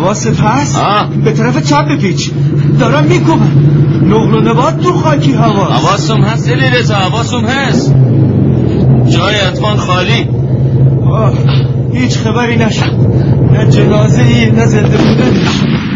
حواست هست؟ به طرف چپ بپیچ. دارم میکوبم. نقل و نبات تو خاکی هواست. حواسم هست علیرضا، حواسم هست. جای اتفاق خالی. هیچ خبری نشد. نه جنازه ای نه زنده بودن.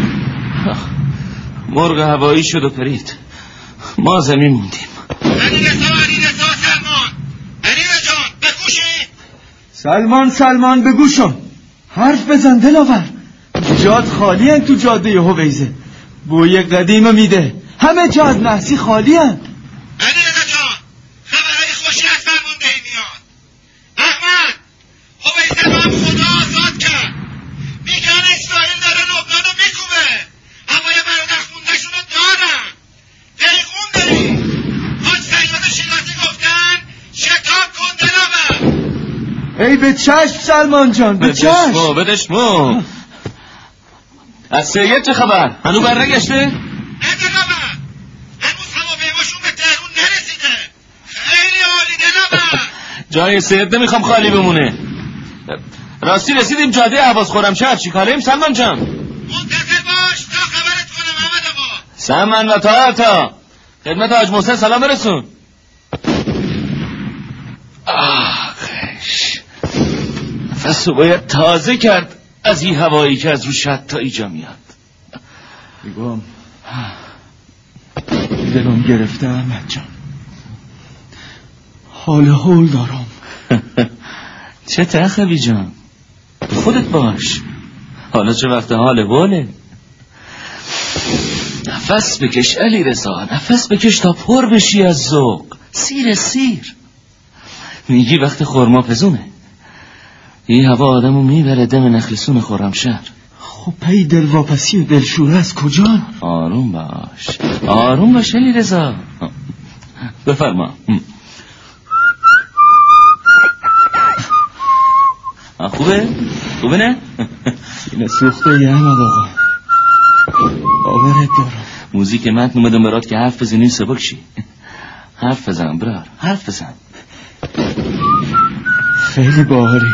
مرغ هوایی شد و پرید. ما زمین موندیم. علیرضا سلمان، علیرضا جان سلمان بگوشی. سلمان بگوشم. حرف بزن دلاور. جاد خالی هن تو جاده هویزه. بوی قدیم میده. همه جا از نحسی خالی هن. علیرضا جان خبرهای خوشی از فرمانده میاد. احمد هویزه رو هم خدا آزاد کرد. میگن اسرائیل داره لبنان رو میکوبه. اما یه برادر خوندهشون رو دارن. دیقون داری. حاج سیاد شیرازی گفتن شتاب کن دلاور. ای به چشم سلمان جان، به چشم. بدشمو از سید چه خبر؟ هنو برنگشته؟ نه دلاور، هنوز هواپیماشون به تهرون نرسیده. خیلی عالی دلاور. جای سید نمیخوام خالی بمونه. راستی رسیدیم جاده عباس خرمشهر. چی کاریم سلمان جان؟ منتظر باش تا خبرت کنم احمد آقا. سمن و تا خدمت حاج محسن سلام برسون. آخش نفسو باید تازه کرد از این هوایی که از رو شد تا ایجا میاد. بگم دلم گرفته احمد جان. حال هول دارم. چه تخبی جان؟ خودت باش. حالا چه وقت حال هوله؟ نفس بکش علیرضا، نفس بکش تا پر بشی از ذوق. سیر میگی وقت خرما پزونه. این هوا آدمو میبره دم نخلسون خرمشهر. خب پی دلواپسی و دلشوره از کجا؟ آروم باش علیرضا. بفرما. خوبه نه؟ اینه سوخته یه احمد آقا. باورت دارم. موزیک متن اومدم برات که حرف بزنیم سبک شی. حرف بزن برار، حرف بزن. خیلی باحالی.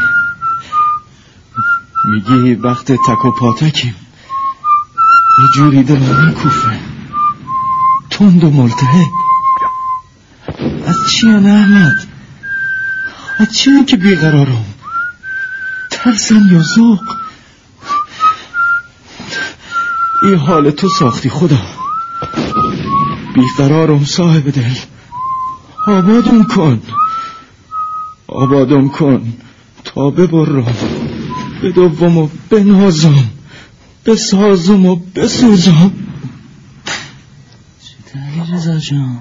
میگی وقت تک و پاتکیم. یه جوری دلم میکوفه. تند و ملتهب. از چی نه احمد؟ از چی که بیقرارم؟ ترسم یا ذوق؟ این حال تو ساختی خدا. بیقرارم صاحب دل. آبادم کن تا ببرم، بدوم و بنازم، بسازم و بسوزم. چه داری رضا جان؟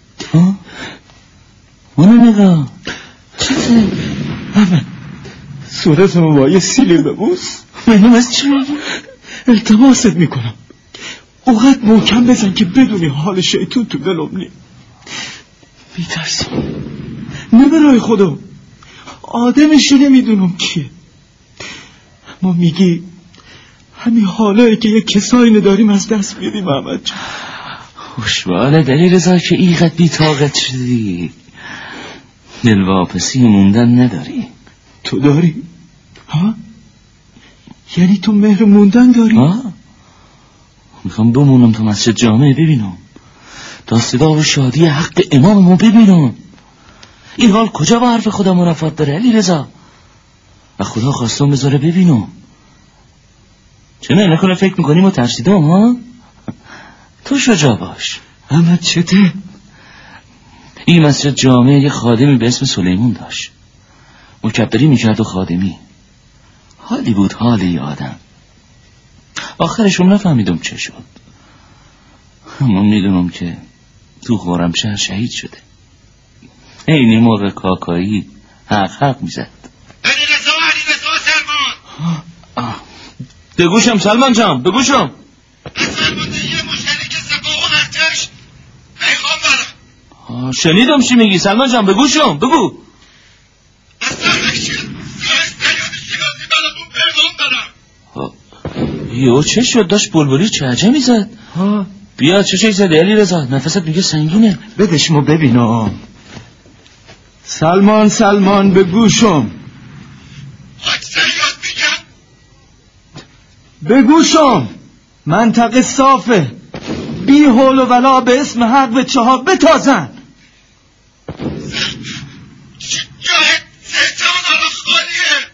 اونو نگاه. چه داری؟ احمد صورتم با یه سیلی ببوس. منم از چی میگی؟ التماست میکنم اوقات محکم بزن که بدونی حال شیطون تو دلم نی. میترسم. نه برای خدا، آدمشو نمیدونم کیه. اما میگی همین حالایی که یه کسایی نداریم از دست میدیم احمد جان. خوشباله علیرضا که اینقدر بی‌طاقت شدی. دلواپسی موندن نداری. تو داری؟ ها؟ یعنی تو مهر موندن داری؟ میخوام بمونم تا مسجد جامعه ببینم، تا صدا و شادی حق اماممو ببینم. این حال کجا با حرف خدا منافات داره علیرضا؟ و خدا خواستم بذاره ببینم. چه نکنه فکر میکنیم و ترسیدم ها؟ تو شجاع باش. احمد چته؟ این مسجد جامعه یه خادمی به اسم سلیمون داشت. مکبری میکرد و خادمی. حالی بود حالی آدم. آخرشم نفهمیدم چه شد. اما میدونم که تو خرمشهر شهید شده. اینی موقع کاکایی حق میزد. علیرضا سلمان. بگوشم سلمان جان، بگوشم. فرمانده یه مشتری که سباق و ارتش پیغام دارم. شنیدم چی میگی سلمان جان، بگوشم بگو. از سرک سیاد شیرازی برامون پیغام دارم. یو چه شد؟ داشت بلبلی چه عجمی زد. بیا چه شکل زده علیرضا؟ نفست میگه سنگینه. بدشمو ببینم. سلمان به گوشم. حاج سیاد میگم. بگو شام. منطقه صافه، بی حول و ولا به اسم حق به چهار بتازن. جای جانالا خالیه.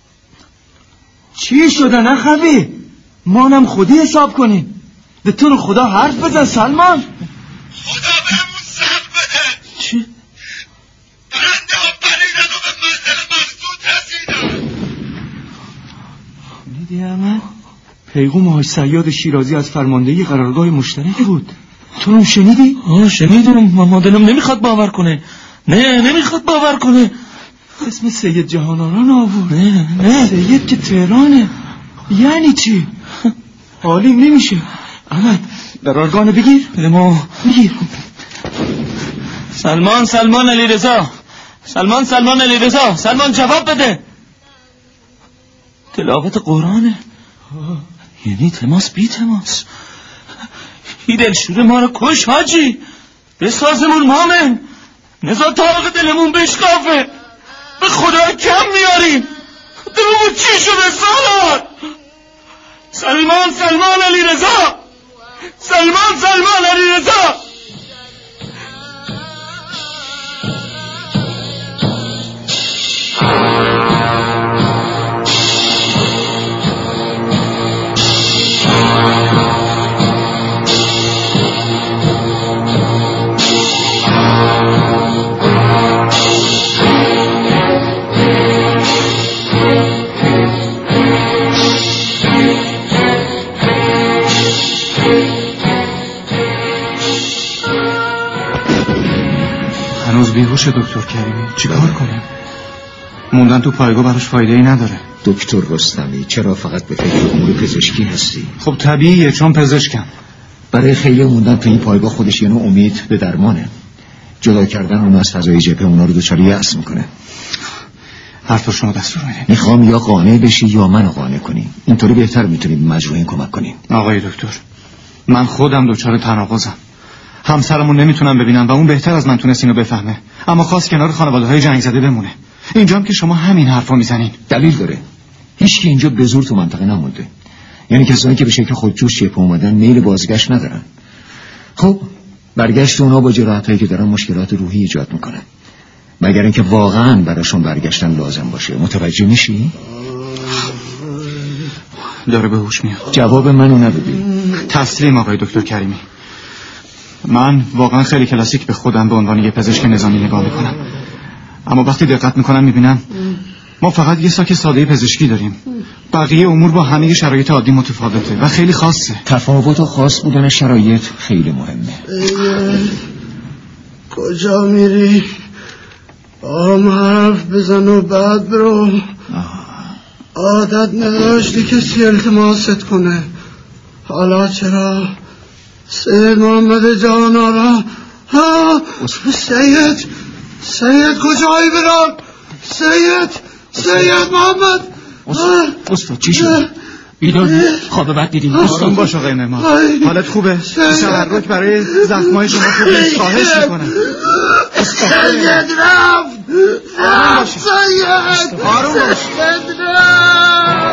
چی شده نخوی؟ مانم خودی حساب کنیم. به تو رو خدا حرف بزن سلمان. خدا بهمون صبر بده. چی؟ برنده ها پریدن و به منزل مقصود رسیدن. میدی احمد؟ پیغام حاج صیاد شیرازی از فرماندهی قرارگاه مشترک بود. تو رو شنیدی؟ شنیدم، اما دلم نمیخواد باور کنه. نمیخواد باور کنه. اسم سید جهانآرا آورد. نه سید که تهرانه. یعنی چی؟ حالی نمیشه. احمد قرارگاه بگیر. ما بگیر. سلمان علیرضا. سلمان جواب بده. تلاوت قرآنه. یعنی تماس بی تماس. این دلشور ما رو کش حاجی. بسازمون مامن. نزا طاق دلمون بشکافه. به خدا کم میاریم. دلمون چی شده سالار؟ سلمان علیرضا. سلمان علیرضا. هنوز بیهوش دکتر کریمی. چیکار کنیم؟ موندن تو پایگاه براش فایده ای نداره. دکتر رستمی چرا فقط به فکر امور پزشکی هستی؟ خب طبیعیه چون پزشکم. برای خیلی موندن تو این پایگاه خودش یه نوع امید به درمانه. جدا کردن اون از فضای جبهه اونا رو دچار یأس میکنه. حرف شما دستور میدین. میخوام یا قانع بشی یا منو قانع کنی. اینطوری بهتر میتونیم به مجروحین کمک کنیم. آقای دکتر، من خودم دچار تناقضم. همسرمون نمیتونم ببینم و اون بهتر از من تونست اینو بفهمه، اما خواست کنار خانواده‌های جنگ زده بمونه. اینجام که شما همین حرفو میزنین. دلیل داره. هیچ کی اینجا به زور تو منطقه نمونده. یعنی کسایی که به شکل خودجوش جبهه اومدن میل بازگشت ندارن. خب برگشت اونا با جراحتایی که دارن مشکلات روحی ایجاد میکنن. مگر اینکه واقعا براشون برگشتن لازم باشه. متوجه میشی؟ داره به هوش میاد. جواب منو ندادی. تسلیم آقای دکتر کریمی. من واقعا خیلی کلاسیک به خودم به عنوان یه پزشک نظامی نگاه میکنم، اما وقتی دقت میکنم میبینم ما فقط یه ساک ساده پزشکی داریم. بقیه امور با همه شرایط عادی متفاوته و خیلی خاصه. تفاوت و خاص بودن شرایط خیلی مهمه. کجا میری؟ آرام حرف بزن و بعد برو. عادت نداشتی کسی التماست کنه، حالا چرا؟ سید محمد جانالا. سید کجایی بران؟ سید محمد. استاد چی شد؟ بیدار خواب بد دیدیم. آروم باش آقای معمار. حالت خوبه؟ تحرک برای زخمای شما خوب نیست. خواهش میکنم. سید رفت. آروم باش. آروم باش.